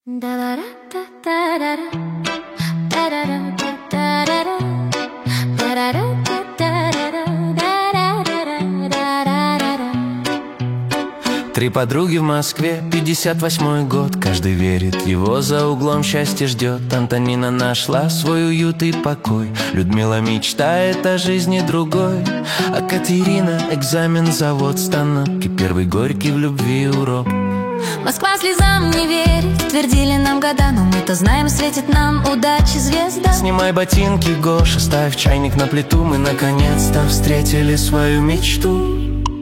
Три подруги в Москве, 58-й год. Каждый верит, его за углом счастье ждет. Антонина нашла свой уют и покой. Людмила мечтает о жизни другой. А Катерина экзамен завод станок. И первый горький в любви урок. Москва слезам не верит, твердили нам года, но мы-то знаем, светит нам удачи звезда. Снимай ботинки, Гоша, ставь чайник на плиту. Мы наконец-то встретили свою мечту.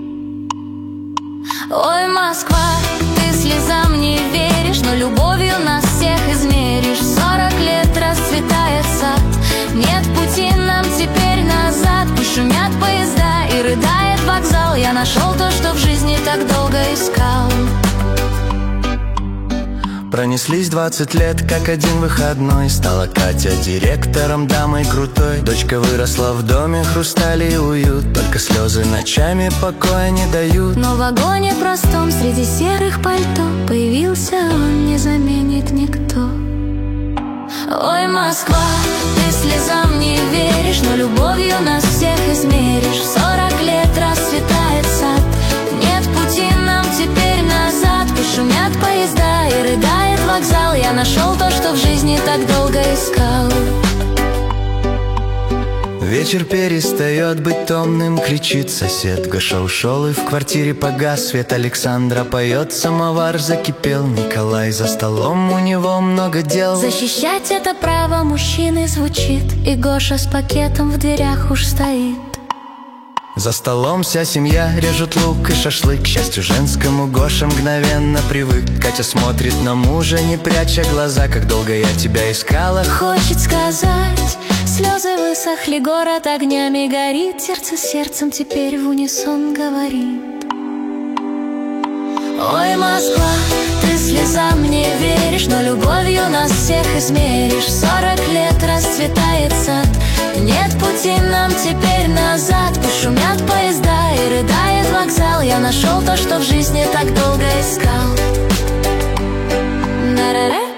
Ой, Москва, ты слезам не веришь, но любовью нас всех измеришь. 40 лет расцветает сад, нет пути нам теперь назад. Пусть шумят поезда и рыдает вокзал. Я нашел то, что в жизни так долго искал. Пронеслись 20 лет, как один выходной. Стала Катя директором, дамой крутой. Дочка выросла в доме, хрусталь и уют. Только слезы ночами покоя не дают. Но в вагоне простом среди серых пальто появился он, не заменит никто. Ой, Москва, ты слезам не веришь, но любовью нас всех измеришь. 40 лет расцветает сад, нет пути нам теперь назад. Пусть шумят поезда и рыдает вокзал. Я нашел то, что в жизни так долго искал. Вечер перестает быть томным, кричит сосед. Гоша ушел и в квартире погас свет. Александра поет, самовар закипел. Николай за столом, у него много дел. Защищать это право мужчины звучит, и Гоша с пакетом в дверях уж стоит. За столом вся семья режет лук и шашлык. К счастью женскому Гоша мгновенно привык. Катя смотрит на мужа, не пряча глаза. Как долго я тебя искала, хочет сказать. Слезы высохли, город огнями горит. Сердце с сердцем теперь в унисон говорит. Ой, Москва, ты слезам не веришь, но любовью нас всех измеришь. 40 лет расцветает сад, нет пути нам теперь назад. Пусть шумят поезда и рыдает вокзал. Я нашел то, что в жизни так долго искал.